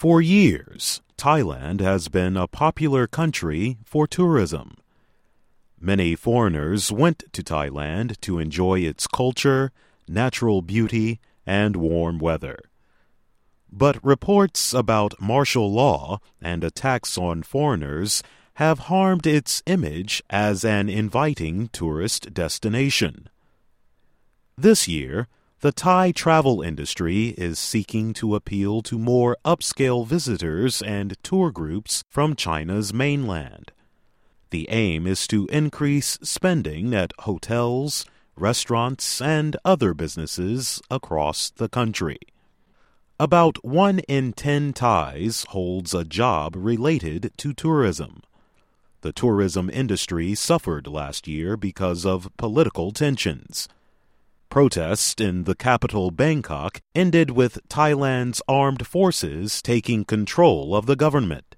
For years, Thailand has been a popular country for tourism. Many foreigners went to Thailand to enjoy its culture, natural beauty, and warm weather. But reports about martial law and attacks on foreigners have harmed its image as an inviting tourist destination. This year, the Thai travel industry is seeking to appeal to more upscale visitors and tour groups from China's mainland. The aim is to increase spending at hotels, restaurants, and other businesses across the country. About 1 in 10 Thais holds a job related to tourism. The tourism industry suffered last year because of political tensions. Protests in the capital Bangkok ended with Thailand's armed forces taking control of the government.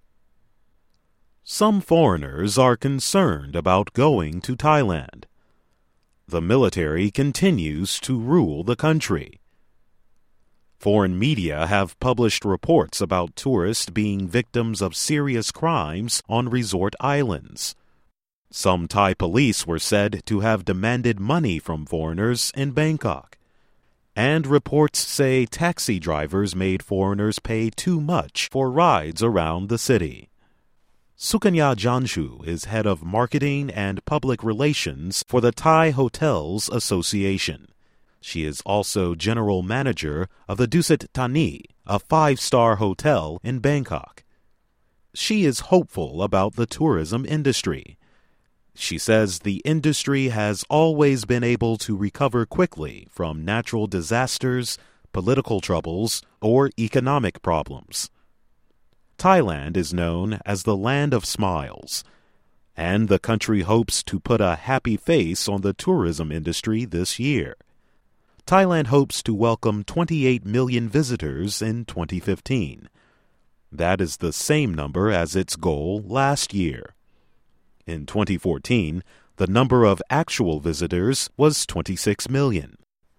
Some foreigners are concerned about going to Thailand. The military continues to rule the country. Foreign media have published reports about tourists being victims of serious crimes on resort islands. Some Thai police were said to have demanded money from foreigners in Bangkok. And reports say taxi drivers made foreigners pay too much for rides around the city. Sukanya Janshu is head of marketing and public relations for the Thai Hotels Association. She is also general manager of the Dusit Thani, a 5-star hotel in Bangkok. She is hopeful about the tourism industry. She says the industry has always been able to recover quickly from natural disasters, political troubles, or economic problems. Thailand is known as the land of smiles, and the country hopes to put a happy face on the tourism industry this year. Thailand hopes to welcome 28 million visitors in 2015. That is the same number as its goal last year. In 2014, the number of actual visitors was 26 million.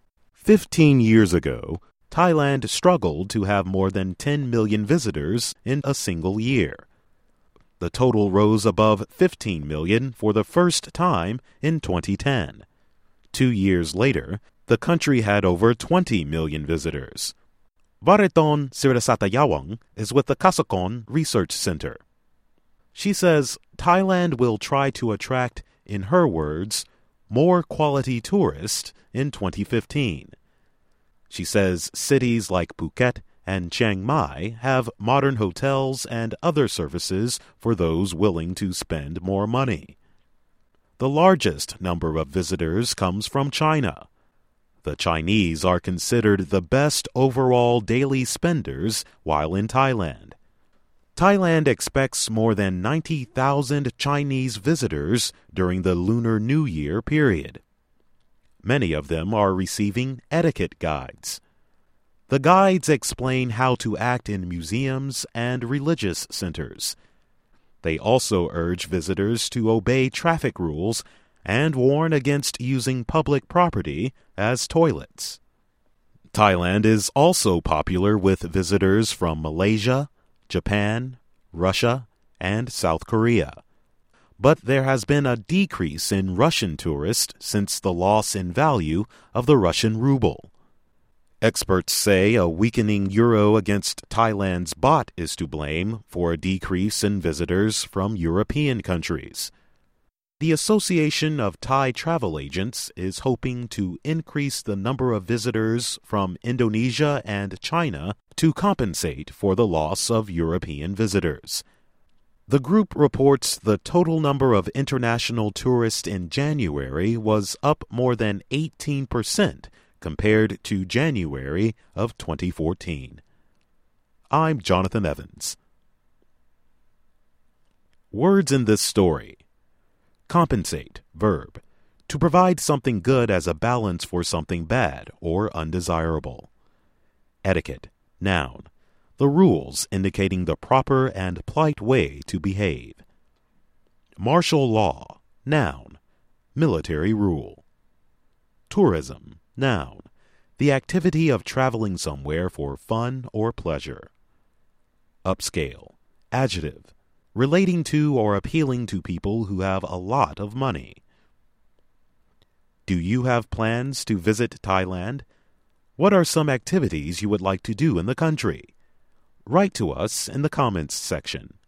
15 years ago, Thailand struggled to have more than 10 million visitors in a single year. The total rose above 15 million for the first time in 2010. 2 years later, the country had over 20 million visitors. Vareton Sirisatayawang is with the Kasokon Research Center. She says Thailand will try to attract, in her words, more quality tourists in 2015. She says cities like Phuket and Chiang Mai have modern hotels and other services for those willing to spend more money. The largest number of visitors comes from China. The Chinese are considered the best overall daily spenders while in Thailand. Thailand expects more than 90,000 Chinese visitors during the Lunar New Year period. Many of them are receiving etiquette guides. The guides explain how to act in museums and religious centers. They also urge visitors to obey traffic rules and warn against using public property as toilets. Thailand is also popular with visitors from Malaysia, Japan, Russia, and South Korea. But there has been a decrease in Russian tourists since the loss in value of the Russian ruble. Experts say a weakening euro against Thailand's baht is to blame for a decrease in visitors from European countries. The Association of Thai Travel Agents is hoping to increase the number of visitors from Indonesia and China to compensate for the loss of European visitors. The group reports the total number of international tourists in January was up more than 18% compared to January of 2014. I'm Jonathan Evans. Words in this story. Compensate, verb. To provide something good as a balance for something bad or undesirable. Etiquette, noun. The rules indicating the proper and polite way to behave. Martial law, noun. Military rule. Tourism, noun. The activity of traveling somewhere for fun or pleasure. Upscale. Adjective. Relating to or appealing to people who have a lot of money. Do you have plans to visit Thailand? What are some activities you would like to do in the country? Write to us in the comments section.